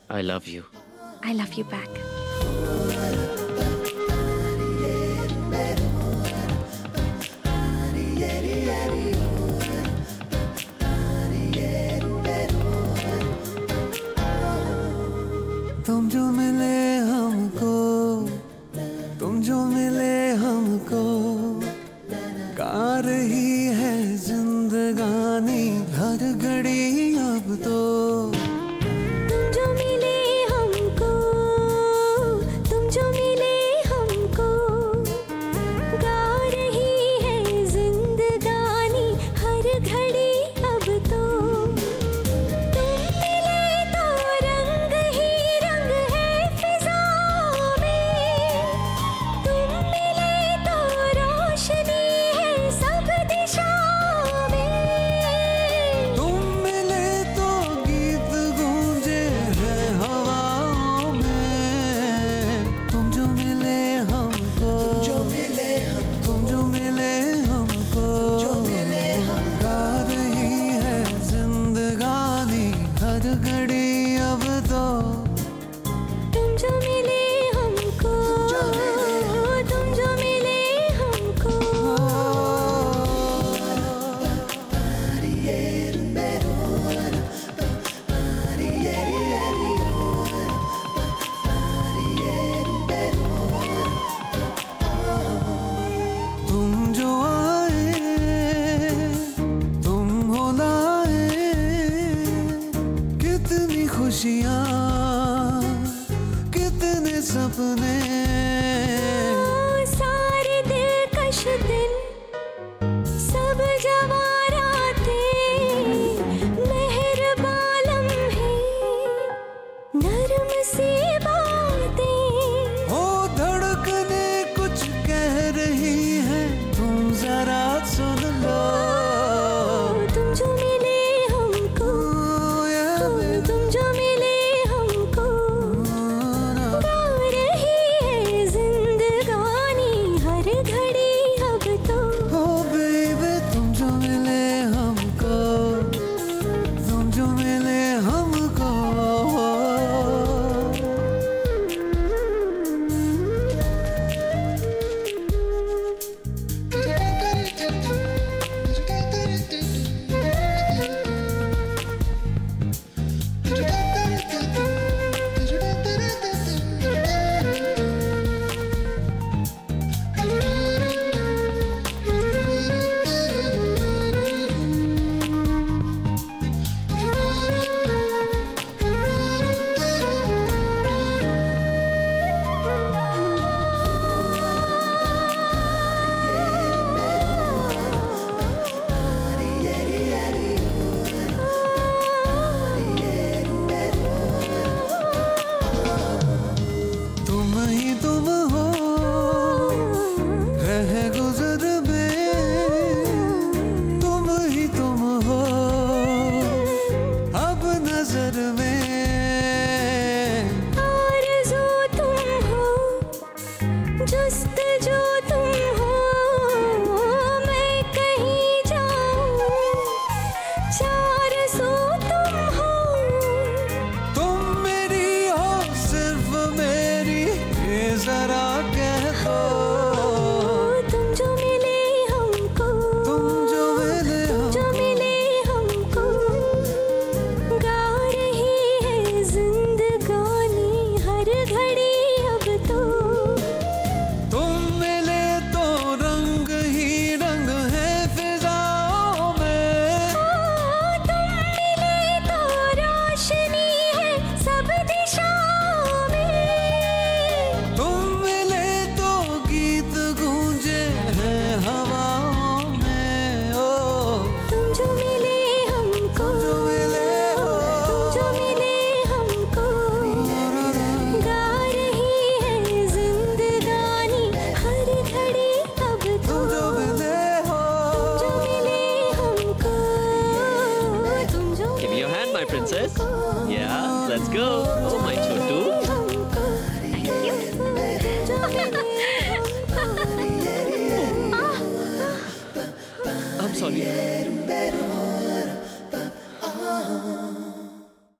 I love you. I love you back. तुम जो मिले हमको, तुम जो मिले हमको, गा रही है जिंदगानी हर घड़ी अब तो। तुम जो मिले हमको, तुम जो मिले हमको, गा रही है जिंदगानी हर घड़ी अब तो। तुम मिले तो रंग ही रंग है फिजाओं में, तुम मिले तो रोशनी है सब दिशाओं में। तुम मिले तो गीत गूंजे हैं हवाओं में। तुम जो मिले हमको, तुम जो मिले हमको, गा रही है जिंदगानी हर घड़ी अब तो। तुम जो मिले हमको, तुम जो मिले हमको। तुम जो आए, तुम हो लाए, कितनी खुशियाँ, कितने सपने। सारे दिलकश दिन, सब जवां रातें, मेहरबान लम्हे, नर्म सी बातें। ओ धड़कने कुछ कह रही है, तुम जरा सुन लो। तुम जो मिले हमको, तुम जो मिले हमको, गा रही है जिंदगानी हर घड़ी अब तो। ओ बेबी तुम जो मिले हमको, तुम जो मिले हमको। तुम ही तुम हो, रह गुजर में, तुम ही तुम हो, अब नजर में। आरज़ू तुम हो, जुस्तजू तुम हो, मैं कहीं जाऊं, चार सौ तुम हो। तुम मेरी हो सिर्फ मेरी, ये जरा कह दो। तुम जो मिले हमको, तुम जो मिले तुम जो मिले हमको, गा रही है जिंदगानी हर घड़ी अब तो। तुम मिले तो रंग ही रंग है फिजाओं में। तुम मिले तो रोशनी है सब दिशाओं में। तुम मिले तो गीत गूंजे हैं हवाओं में। ओ तुम जो मिले हमको, जो मिले हो, तुम जो मिले हमको, गा रही है जिंदगानी हर घड़ी अब तो। तुम जो मिले हो, जो मिले हमको, तुम जो Give me your hand, my princess. Yeah, let's go. Oh, my Chotu. हमको, जो मिले हमको। I'm sorry.